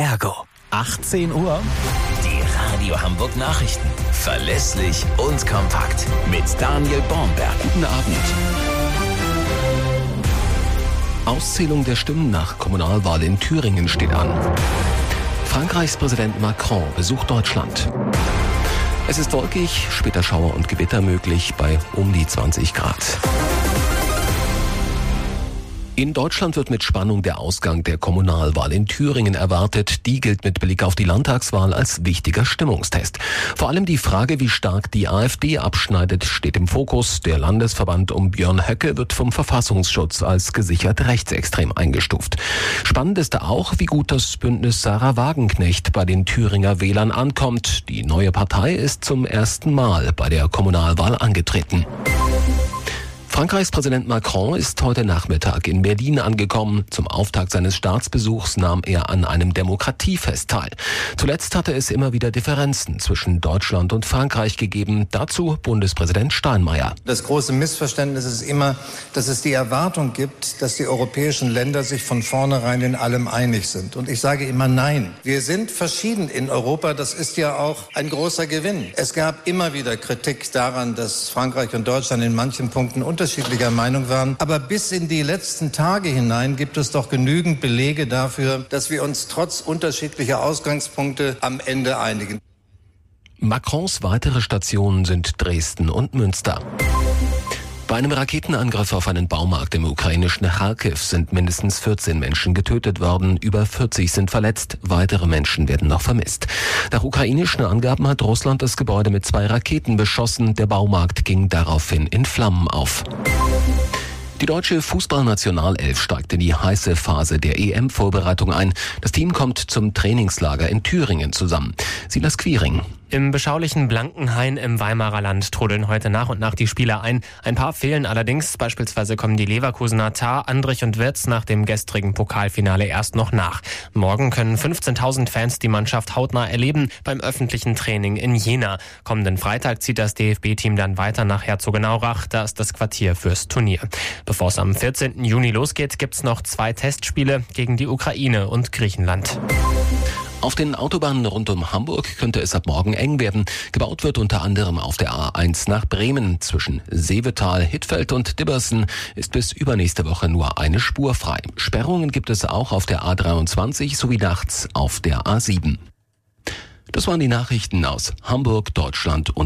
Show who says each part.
Speaker 1: Ergo, 18 Uhr. Die Radio Hamburg Nachrichten. Verlässlich und kompakt. Mit Daniel Bornberg.
Speaker 2: Guten Abend. Auszählung der Stimmen nach Kommunalwahl in Thüringen steht an. Frankreichs Präsident Macron besucht Deutschland. Es ist wolkig, später Schauer und Gewitter möglich bei um die 20 Grad. In Deutschland wird mit Spannung der Ausgang der Kommunalwahl in Thüringen erwartet. Die gilt mit Blick auf die Landtagswahl als wichtiger Stimmungstest. Vor allem die Frage, wie stark die AfD abschneidet, steht im Fokus. Der Landesverband um Björn Höcke wird vom Verfassungsschutz als gesichert rechtsextrem eingestuft. Spannend ist auch, wie gut das Bündnis Sarah Wagenknecht bei den Thüringer Wählern ankommt. Die neue Partei ist zum ersten Mal bei der Kommunalwahl angetreten. Frankreichs Präsident Macron ist heute Nachmittag in Berlin angekommen. Zum Auftakt seines Staatsbesuchs nahm er an einem Demokratiefest teil. Zuletzt hatte es immer wieder Differenzen zwischen Deutschland und Frankreich gegeben. Dazu Bundespräsident Steinmeier.
Speaker 3: Das große Missverständnis ist immer, dass es die Erwartung gibt, dass die europäischen Länder sich von vornherein in allem einig sind. Und ich sage immer nein. Wir sind verschieden in Europa. Das ist ja auch ein großer Gewinn. Es gab immer wieder Kritik daran, dass Frankreich und Deutschland in manchen Punkten unterschiedlicher Meinung waren. Aber bis in die letzten Tage hinein gibt es doch genügend Belege dafür, dass wir uns trotz unterschiedlicher Ausgangspunkte am Ende einigen.
Speaker 2: Macrons weitere Stationen sind Dresden und Münster. Bei einem Raketenangriff auf einen Baumarkt im ukrainischen Charkiw sind mindestens 14 Menschen getötet worden, über 40 sind verletzt, weitere Menschen werden noch vermisst. Nach ukrainischen Angaben hat Russland das Gebäude mit 2 Raketen beschossen, der Baumarkt ging daraufhin in Flammen auf. Die deutsche Fußballnationalelf steigt in die heiße Phase der EM-Vorbereitung ein. Das Team kommt zum Trainingslager in Thüringen zusammen. Silas Quiring.
Speaker 4: Im beschaulichen Blankenhain im Weimarer Land trudeln heute nach und nach die Spieler ein. Ein paar fehlen allerdings. Beispielsweise kommen die Leverkusener Tar, Andrich und Wirtz nach dem gestrigen Pokalfinale erst noch nach. Morgen können 15.000 Fans die Mannschaft hautnah erleben beim öffentlichen Training in Jena. Kommenden Freitag zieht das DFB-Team dann weiter nach Herzogenaurach. Da ist das Quartier fürs Turnier. Bevor es am 14. Juni losgeht, gibt's noch 2 Testspiele gegen die Ukraine und Griechenland.
Speaker 2: Auf den Autobahnen rund um Hamburg könnte es ab morgen eng werden. Gebaut wird unter anderem auf der A1 nach Bremen. Zwischen Seevetal, Hittfeld und Dibbersen ist bis übernächste Woche nur eine Spur frei. Sperrungen gibt es auch auf der A23 sowie nachts auf der A7. Das waren die Nachrichten aus Hamburg, Deutschland und